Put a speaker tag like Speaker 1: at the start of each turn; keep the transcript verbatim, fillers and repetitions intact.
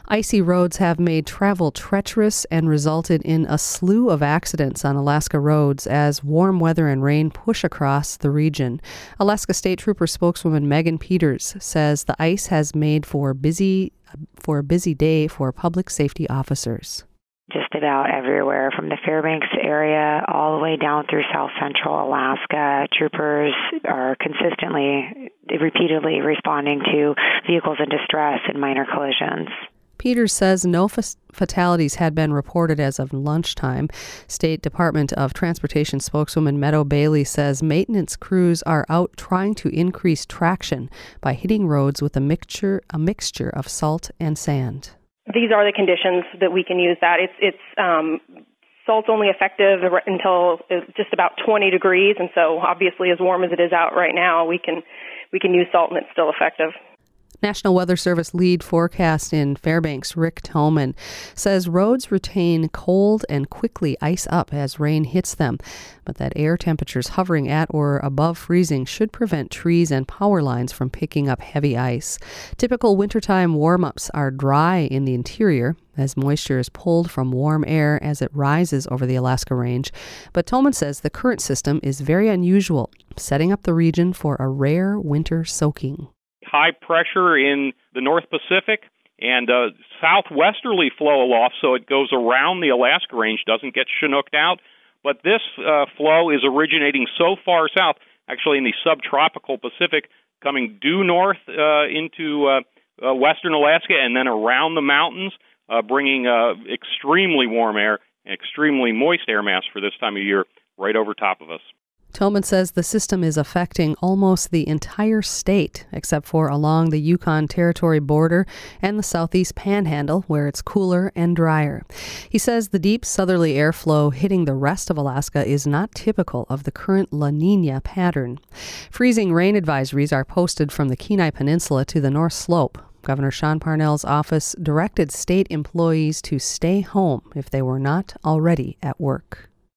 Speaker 1: Icy roads have made travel treacherous and resulted in a slew of accidents on Alaska roads as warm weather and rain push across the region. Alaska State Trooper spokeswoman Megan Peters says the ice has made for busy for a busy day for public safety officers.
Speaker 2: Just about everywhere from the Fairbanks area all the way down through south central Alaska. Troopers are consistently, repeatedly responding to vehicles in distress and minor collisions.
Speaker 1: Peters says no f- fatalities had been reported as of lunchtime. State Department of Transportation spokeswoman Meadow Bailey says maintenance crews are out trying to increase traction by hitting roads with a mixture a mixture of salt and sand.
Speaker 3: These are the conditions that we can use that. It's it's um, salt's only effective until just about twenty degrees, and so obviously as warm as it is out right now, we can we can use salt and it's still effective.
Speaker 1: National Weather Service lead forecast in Fairbanks, Rick Tolman, says roads retain cold and quickly ice up as rain hits them, but that air temperatures hovering at or above freezing should prevent trees and power lines from picking up heavy ice. Typical wintertime warm-ups are dry in the interior as moisture is pulled from warm air as it rises over the Alaska Range. But Tolman says the current system is very unusual, setting up the region for a rare winter soaking.
Speaker 4: High pressure in the North Pacific and uh, southwesterly flow aloft, so it goes around the Alaska Range, doesn't get chinooked out. But this uh, flow is originating so far south, actually in the subtropical Pacific, coming due north uh, into uh, uh, western Alaska and then around the mountains, uh, bringing uh, extremely warm air and extremely moist air mass for this time of year right over top of us.
Speaker 1: Tolman says the system is affecting almost the entire state, except for along the Yukon Territory border and the southeast panhandle, where it's cooler and drier. He says the deep southerly airflow hitting the rest of Alaska is not typical of the current La Nina pattern. Freezing rain advisories are posted from the Kenai Peninsula to the North Slope. Governor Sean Parnell's office directed state employees to stay home if they were not already at work.